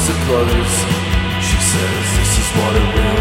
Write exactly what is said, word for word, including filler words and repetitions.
the colors. She says this is what it will